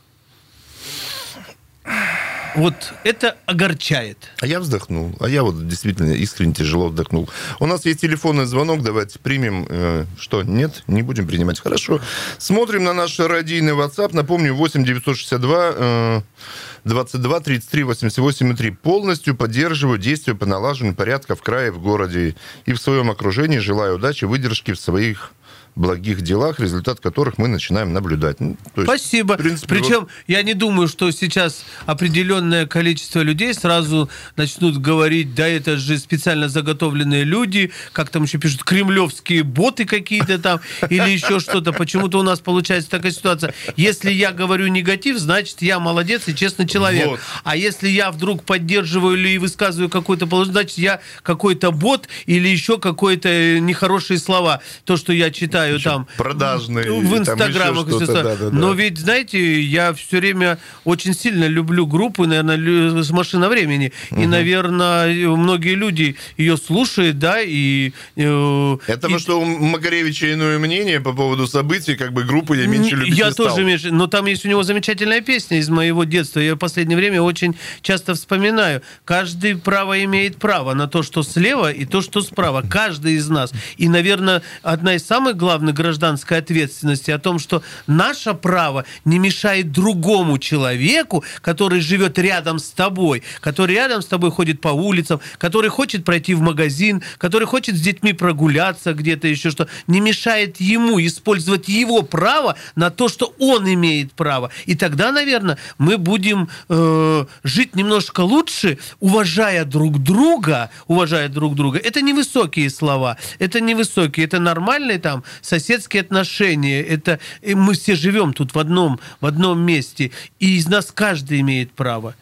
Вот это огорчает. А я вздохнул. А я вот действительно искренне тяжело вздохнул. У нас есть телефонный звонок. Давайте примем. Э, что, нет? Не будем принимать. Хорошо. Смотрим на наш радийный WhatsApp. Напомню, восемь девятьсот шестьдесят два э, двадцать два тридцать три восемьдесят восемь три. Полностью поддерживаю действия по налаживанию порядка в крае, в городе и в своем окружении. Желаю удачи, выдержки в своих благих делах, результат которых мы начинаем наблюдать. Ну, то есть, спасибо. В принципе, Причем вот... я не думаю, что сейчас определенное количество людей сразу начнут говорить, да, это же специально заготовленные люди, как там еще пишут, кремлевские боты какие-то там, или еще что-то. Почему-то у нас получается такая ситуация. Если я говорю негатив, значит, я молодец и честный человек. Вот. А если я вдруг поддерживаю или высказываю какой-то положение, значит, я какой-то бот или еще какие-то нехорошие слова. То, что я читаю там продажные в инстаграмах, да, да, да. Но ведь, знаете, я все время очень сильно люблю группу, наверное, «Машина времени», угу. И, наверное, многие люди ее слушают, да, и... Э, Это и... что у Макаревича иное мнение по поводу событий, как бы группу я меньше любить я не стал. Я тоже меньше, но там есть у него замечательная песня из моего детства, я в последнее время очень часто вспоминаю. Каждый право имеет право на то, что слева, и то, что справа. Каждый из нас. И, наверное, одна из самых главных гражданской ответственности о том, что наше право не мешает другому человеку, который живет рядом с тобой, который рядом с тобой ходит по улицам, который хочет пройти в магазин, который хочет с детьми прогуляться где-то еще что, не мешает ему использовать его право на то, что он имеет право. И тогда, наверное, мы будем э, жить немножко лучше, уважая друг друга, уважая друг друга. Это невысокие слова, это невысокие, это нормальные там соседские отношения, это мы все живем тут в одном, в одном месте, и из нас каждый имеет право.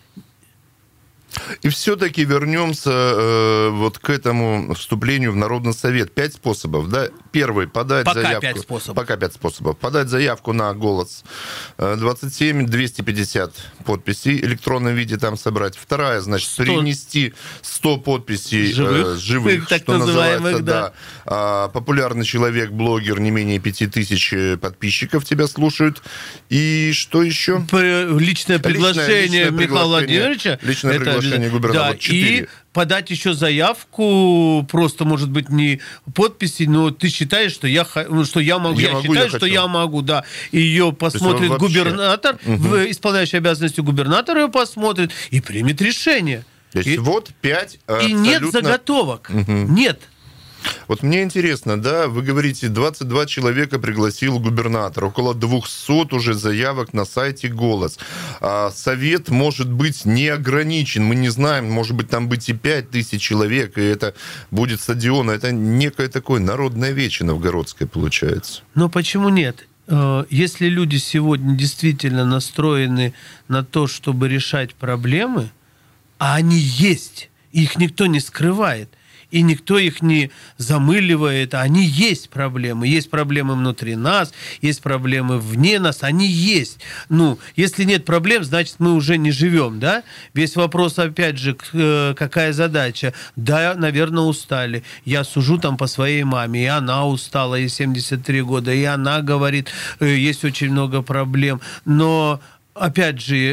И все-таки вернемся э, вот к этому вступлению в Народный совет. Пять способов, да? Первый, подать Пока заявку. Пять способов. Пока пять способов. Подать заявку на голос. двадцать семь двести пятьдесят подписей в электронном виде там собрать. Вторая, значит, сто принести сто подписей живых, э, живых так что называется, да. да. А, популярный человек, блогер, не менее пяти тысяч подписчиков тебя слушают. И что еще? Личное приглашение личное, личное Михаила Владимировича. Личное приглашение. Да, и подать еще заявку, просто, может быть, не подписи, но ты считаешь, что я, что я могу, я, я могу, считаю, я что хотел. я могу, да. Ее посмотрит губернатор, угу. исполняющий обязанности губернатора ее посмотрит и примет решение. То есть и, вот пять абсолютно... И нет заготовок, угу. нет. Вот мне интересно, да, вы говорите, двадцать два человека пригласил губернатор, около двухсот уже заявок на сайте «Голос». А совет может быть не ограничен, мы не знаем, может быть, там быть и пять тысяч человек, и это будет стадион, это некое такое народное вече новгородское получается. Но почему нет? Если люди сегодня действительно настроены на то, чтобы решать проблемы, а они есть, их никто не скрывает, и никто их не замыливает. Они есть проблемы. Есть проблемы внутри нас, есть проблемы вне нас. Они есть. Ну, если нет проблем, значит, мы уже не живем, да? Весь вопрос, опять же, какая задача? Да, наверное, устали. Я сужу там по своей маме, и она устала, ей семьдесят три года, и она говорит, есть очень много проблем. Но, опять же,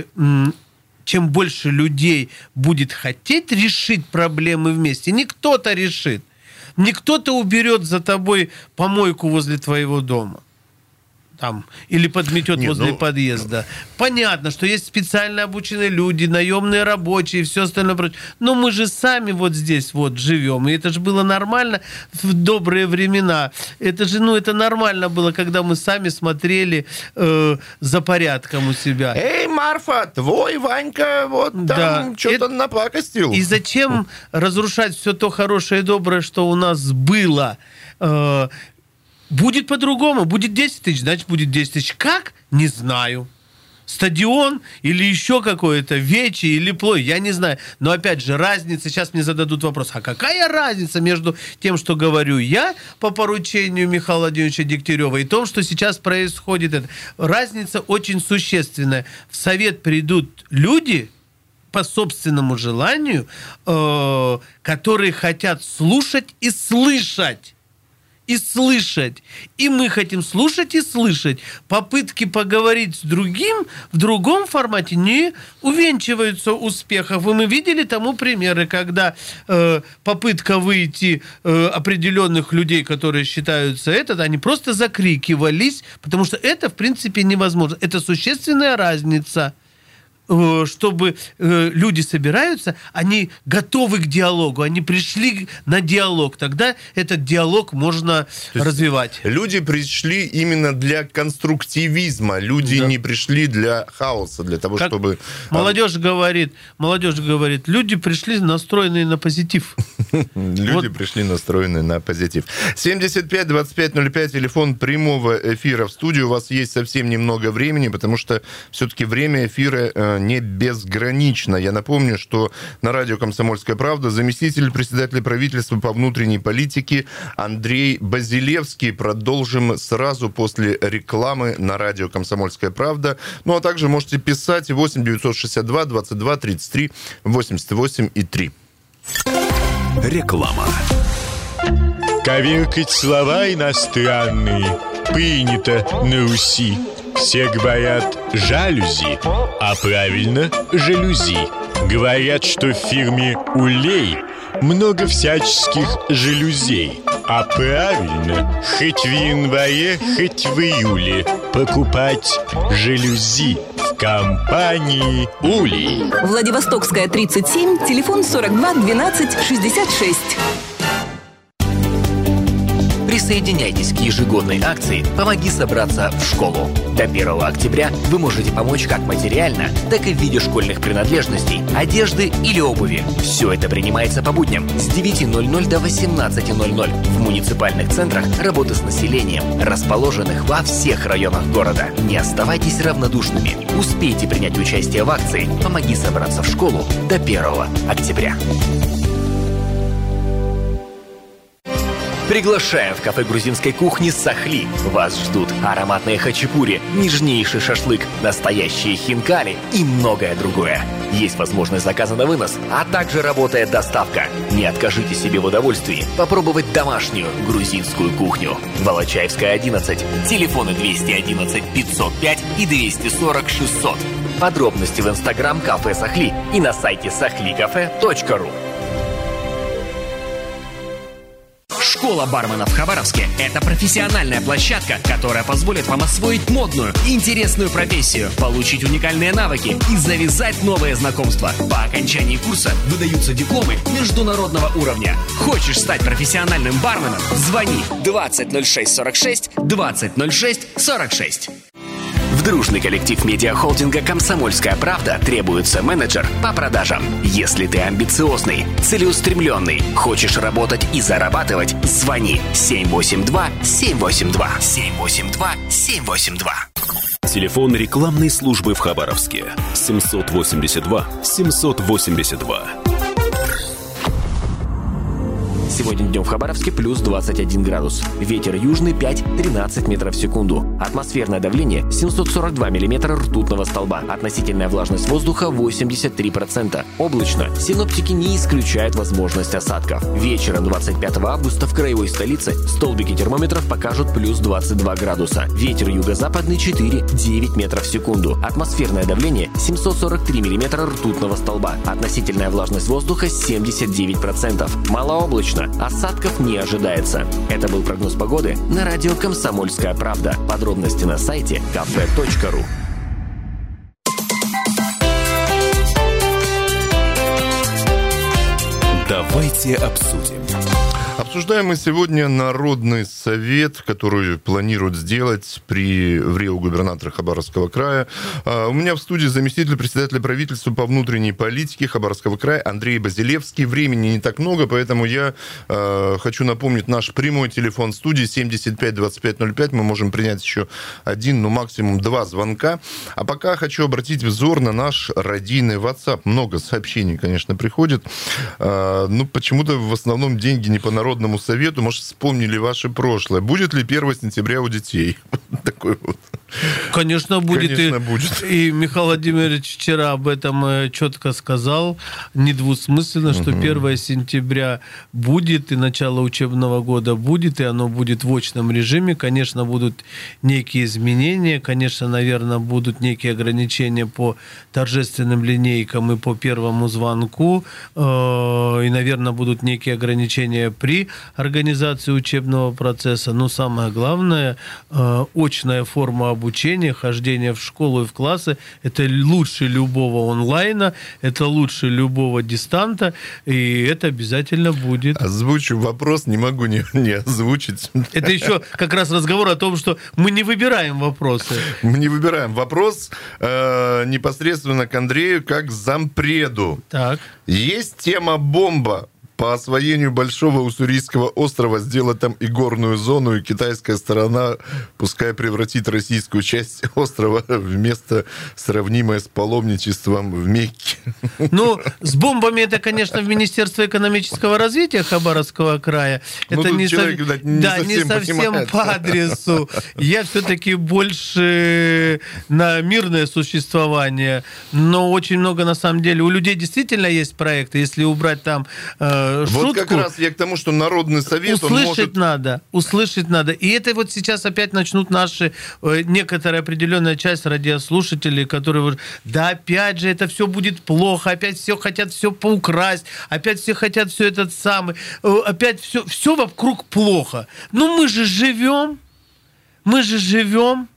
чем больше людей будет хотеть решить проблемы вместе, не кто-то решит, не кто-то уберет за тобой помойку возле твоего дома. Там, или подметет Нет, возле ну... подъезда. Понятно, что есть специально обученные люди, наемные рабочие и все остальное прочее. Но мы же сами вот здесь вот живем. И это же было нормально в добрые времена. Это же, ну, это нормально было, когда мы сами смотрели э, за порядком у себя. Эй, Марфа, твой Ванька вот там да. что-то это... напакостил. И зачем разрушать все то хорошее и доброе, что у нас было? Э, Будет по-другому. Будет десять тысяч, значит, будет десять тысяч. Как? Не знаю. Стадион или еще какое-то вече или плой, я не знаю. Но, опять же, разница, сейчас мне зададут вопрос, а какая разница между тем, что говорю я по поручению Михаила Владимировича Дегтярева и том, что сейчас происходит? Это? Разница очень существенная. В совет придут люди по собственному желанию, э, которые хотят слушать и слышать. и слышать. И мы хотим слушать и слышать. Попытки поговорить с другим в другом формате не увенчиваются успехом. И мы видели тому примеры, когда э, попытка выйти э, определенных людей, которые считаются это, они просто закрикивались, потому что это, в принципе, невозможно. Это существенная разница. Чтобы э, люди собираются, они готовы к диалогу, они пришли на диалог, тогда этот диалог можно развивать. Люди пришли именно для конструктивизма, люди да. не пришли для хаоса, для того, как чтобы... Молодежь говорит, молодежь говорит, люди пришли настроенные на позитив. Люди пришли настроенные на позитив. семьдесят пять двадцать пять ноль пять, телефон прямого эфира в студии. У вас есть совсем немного времени, потому что все-таки время эфира не безгранично. Я напомню, что на радио «Комсомольская правда» заместитель председателя правительства по внутренней политике Андрей Базилевский. Продолжим сразу после рекламы на радио «Комсомольская правда». Ну, а также можете писать восемь девятьсот шестьдесят два двадцать два тридцать три восемьдесят восемь и три. Реклама. Коверкать слова иностранные принято на Руси. Все говорят «жалюзи», а правильно «жалюзи». Говорят, что в фирме «Улей» много всяческих жалюзей. А правильно, хоть в январе, хоть в июле покупать жалюзи в компании «Улей». Владивостокская, тридцать семь, телефон сорок два двенадцать шестьдесят шесть. Присоединяйтесь к ежегодной акции «Помоги собраться в школу». До первого октября вы можете помочь как материально, так и в виде школьных принадлежностей, одежды или обуви. Все это принимается по будням с девяти ноль-ноль до восемнадцати ноль-ноль в муниципальных центрах работы с населением, расположенных во всех районах города. Не оставайтесь равнодушными. Успейте принять участие в акции «Помоги собраться в школу» до первого октября. Приглашаем в кафе грузинской кухни «Сахли». Вас ждут ароматные хачапури, нежнейший шашлык, настоящие хинкали и многое другое. Есть возможность заказа на вынос, а также работает доставка. Не откажите себе в удовольствии попробовать домашнюю грузинскую кухню. Волочаевская, одиннадцать. Телефоны двести одиннадцать пятьсот пять и двести сорок шестьсот. Подробности в инстаграм кафе «Сахли» и на сайте сахли кафе точка ру. Школа барменов в Хабаровске – это профессиональная площадка, которая позволит вам освоить модную и интересную профессию, получить уникальные навыки и завязать новые знакомства. По окончании курса выдаются дипломы международного уровня. Хочешь стать профессиональным барменом? Звони двадцать ноль шесть сорок шесть двадцать ноль шесть сорок шесть. В дружный коллектив медиахолдинга «Комсомольская правда» требуется менеджер по продажам. Если ты амбициозный, целеустремленный, хочешь работать и зарабатывать, звони семь восемь два семь восемь два семь восемь два семь восемь два. Телефон рекламной службы в Хабаровске семьсот восемьдесят два семьсот восемьдесят два. Сегодня днем в Хабаровске плюс двадцать один градус. Ветер южный пять-тринадцать метров в секунду. Атмосферное давление семьсот сорок два миллиметра ртутного столба. Относительная влажность воздуха восемьдесят три процента. Облачно. Синоптики не исключают возможность осадков. Вечером двадцать пятого августа в краевой столице столбики термометров покажут плюс двадцать два градуса. Ветер юго-западный четыре-девять метров в секунду. Атмосферное давление семьсот сорок три миллиметра ртутного столба. Относительная влажность воздуха семьдесят девять процентов. Малооблачно. Осадков не ожидается. Это был прогноз погоды на радио «Комсомольская правда». Подробности на сайте кафе точка ру. Давайте обсудим. Обсуждаем мы сегодня Народный совет, который планируют сделать при в РИО губернатора Хабаровского края. У меня в студии заместитель председателя правительства по внутренней политике Хабаровского края Андрей Базилевский. Времени не так много, поэтому я э, хочу напомнить наш прямой телефон студии семьдесят пять двадцать пять ноль пять. Мы можем принять еще один, ну максимум два звонка. А пока хочу обратить взор на наш родийный WhatsApp. Много сообщений, конечно, приходит. Э, ну, почему-то в основном деньги не по Народному совету. Может, вспомнили ваше прошлое. Будет ли первого сентября у детей? Такой вот Конечно, будет. Конечно, и, будет. И Михаил Владимирович вчера об этом четко сказал, недвусмысленно, что первое сентября будет, и начало учебного года будет, и оно будет в очном режиме. Конечно, будут некие изменения, конечно, наверное, будут некие ограничения по торжественным линейкам и по первому звонку, и, наверное, будут некие ограничения при организации учебного процесса. Но самое главное, очная форма обучения, хождение в школу и в классы – это лучше любого онлайна, это лучше любого дистанта, и это обязательно будет. Озвучу вопрос, не могу не, не озвучить. Это еще как раз разговор о том, что мы не выбираем вопросы. Мы не выбираем вопрос э, непосредственно к Андрею как зампреду. Так. Есть тема «Бомба». По освоению Большого Уссурийского острова сделать там и горную зону, и китайская сторона пускай превратит российскую часть острова в место, сравнимое с паломничеством в Мекке. Ну, с бомбами это, конечно, в Министерство экономического развития Хабаровского края. Ну, это не, человек, сов... да, не да, совсем, не совсем понимает. по адресу. Я все-таки больше на мирное существование. Но очень много, на самом деле, у людей действительно есть проекты. Если убрать там э, шутку... Вот как раз я к тому, что Народный совет... Услышать он может... надо, услышать надо. И это вот сейчас опять начнут наши, э, некоторая определенная часть радиослушателей, которые говорят, да опять же это все будет плохо, опять все хотят все поукрасть, опять все хотят все этот самый, э, опять все, все вокруг плохо. Но мы же живем, мы же живем,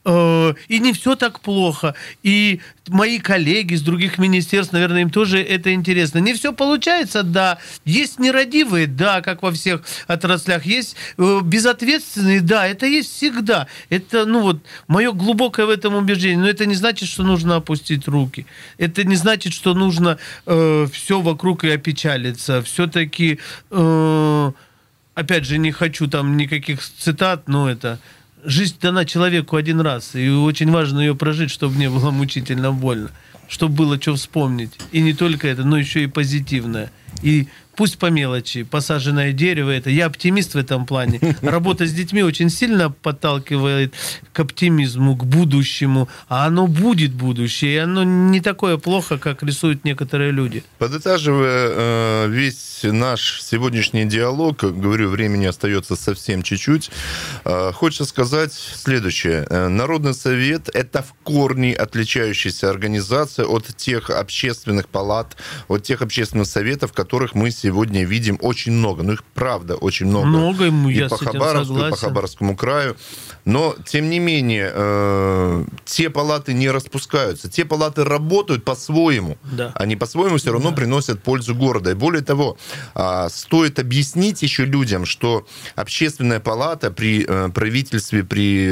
и не все так плохо. И мои коллеги из других министерств, наверное, им тоже это интересно. Не все получается, да. Есть нерадивые, да, как во всех отраслях. Есть безответственные, да, это есть всегда. Это, ну вот, мое глубокое в этом убеждение. Но это не значит, что нужно опустить руки. Это не значит, что нужно э, все вокруг и опечалиться. Все-таки, э, опять же, не хочу там никаких цитат, но это... Жизнь дана человеку один раз, и очень важно ее прожить, чтобы не было мучительно больно, чтобы было что вспомнить. И не только это, но еще и позитивное. И пусть по мелочи, посаженное дерево, это я оптимист в этом плане. Работа с детьми очень сильно подталкивает к оптимизму, к будущему, а оно будет будущее, и оно не такое плохо, как рисуют некоторые люди. Подытаживая э, весь наш сегодняшний диалог, говорю, времени остается совсем чуть-чуть, э, хочется сказать следующее. Народный совет – это в корне отличающаяся организация от тех общественных палат, от тех общественных советов, которых мы сегодня видим очень много. Ну, их правда очень много. Много, и я по с этим Хабаровску, согласен. и по Хабаровскому краю. Но, тем не менее, э, те палаты не распускаются. Те палаты работают по-своему. Да. Они по-своему все равно да. приносят пользу города. И более того, э, стоит объяснить еще людям, что общественная палата при э, правительстве, при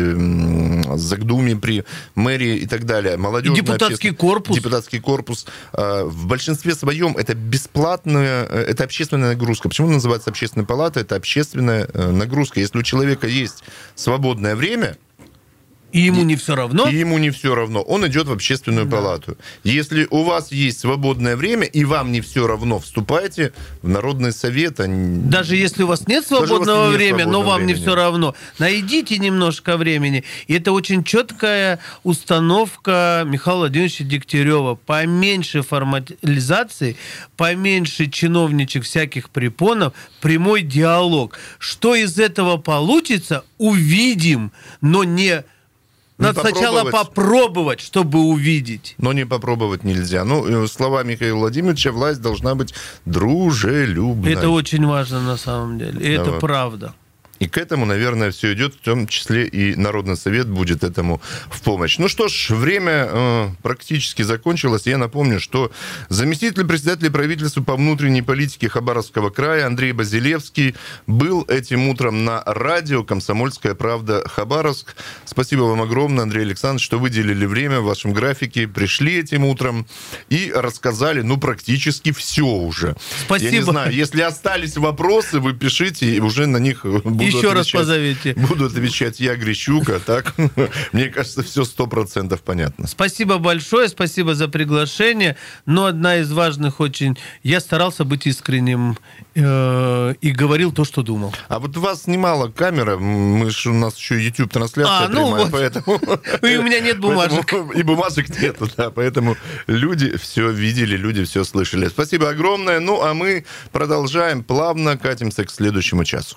э, Закдуме, при мэрии и так далее, молодежный и депутатский корпус. Депутатский корпус. Э, в большинстве своем это бесплатная, это общественная нагрузка. Почему называется общественная палата? Это общественная нагрузка. Если у человека есть свободное время, и ему не все равно? И ему не все равно. Он идет в общественную да. палату. Если у вас есть свободное время, и вам не все равно, вступайте в Народный совет. Они... Даже если у вас нет свободного нет времени, но вам времени. не все равно, найдите немножко времени. И это очень четкая установка Михаила Владимировича Дегтярева. Поменьше формализации, поменьше чиновничек всяких препонов, прямой диалог. Что из этого получится, увидим, но не... Надо сначала попробовать, чтобы увидеть. Но не попробовать нельзя. Ну, слова Михаила Владимировича, власть должна быть дружелюбной. Это очень важно на самом деле. И да. это правда. И к этому, наверное, все идет, в том числе и Народный совет будет этому в помощь. Ну что ж, время э, практически закончилось. Я напомню, что заместитель председателя правительства по внутренней политике Хабаровского края Андрей Базилевский был этим утром на радио «Комсомольская правда» Хабаровск. Спасибо вам огромное, Андрей Александрович, что выделили время в вашем графике, пришли этим утром и рассказали, ну, практически все уже. Спасибо. Я не знаю, если остались вопросы, вы пишите, и уже на них будут Еще раз позовите. Буду отвечать я, Грищука, так? Мне кажется, все сто процентов понятно. Спасибо большое, спасибо за приглашение. Но одна из важных очень... Я старался быть искренним э, и говорил то, что думал. А вот у вас немало камера, мы же, у нас еще YouTube-трансляция а, ну прямая, вот. поэтому... И у меня нет бумажек. И бумажек нету, да, поэтому люди все видели, люди все слышали. Спасибо огромное. Ну, а мы продолжаем, плавно катимся к следующему часу.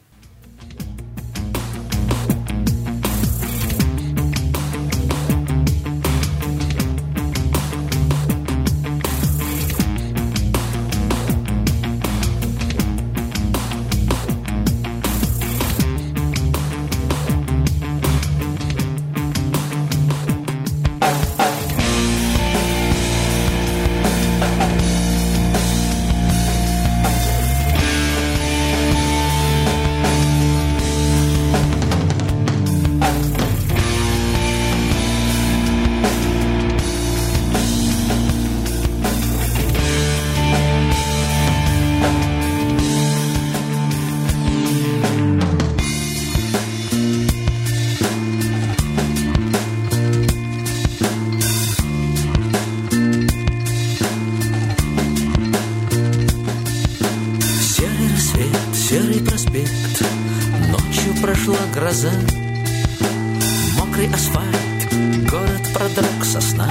Мокрый асфальт, город продрог со сна.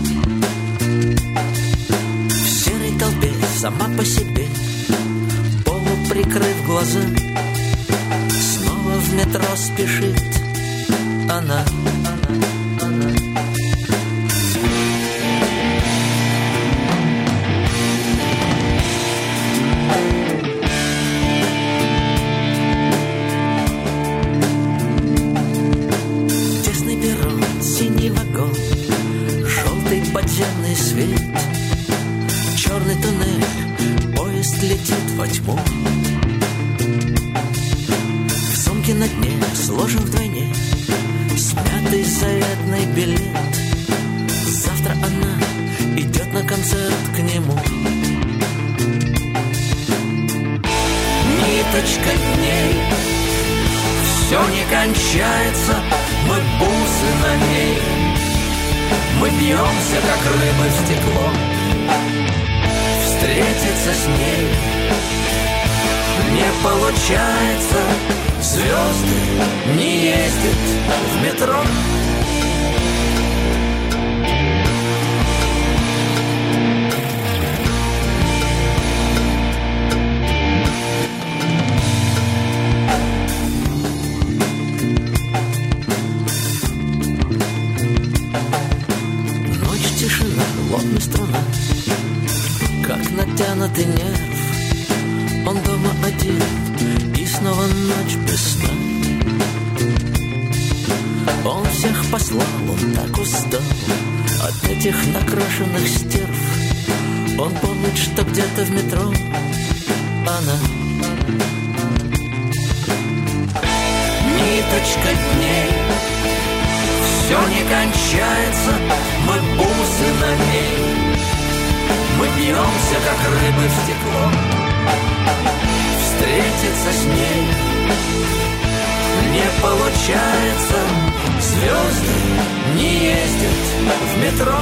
В серой толпе сама по себе, полуприкрыв глаза, снова в метро спешит она, она, она. Подземный свет, черный туннель, поезд летит во тьму. В сумке на дне сложен вдвойне смятый заветный билет. Завтра она идет на концерт к нему. Ниточка дней, все не кончается, мы бусы на ней. Мы бьемся, как рыбы в стекло. Встретиться с ней не получается. Звезды не ездят в метро. Плотная струна, как натянутый нерв. Он дома один, и снова ночь без сна. Он всех послал, он так устал от этих накрашенных стерв. Он помнит, что где-то в метро она. Ниточка дней, все не кончается, мы бусы на ней. Мы бьемся, как рыбы в стекло. Встретиться с ней не получается. Звезды не ездят в метро.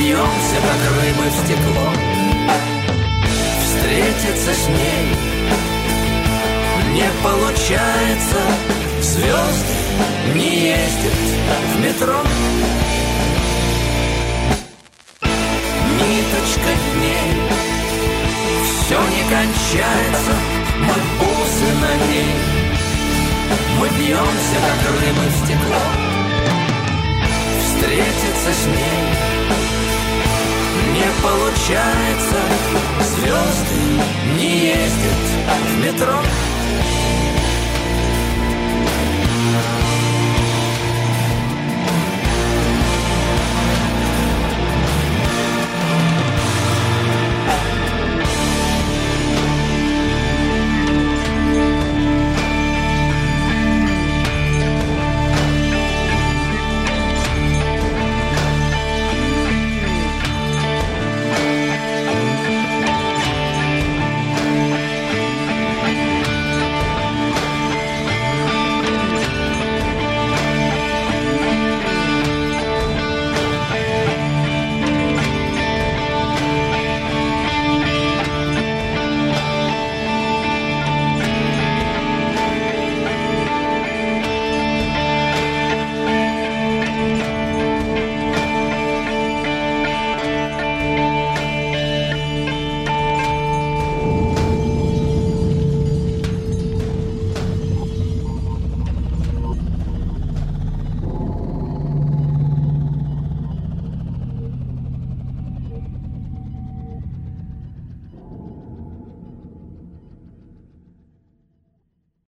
бьемся, как рыбы в стекло. Встретиться с ней не получается. Звезды не ездят в метро. Ниточка дней, все не кончается. Мы бусы на ней. Мы бьемся, как рыбы в стекло. Встретиться с ней не получается. Звезды не ездят в метро.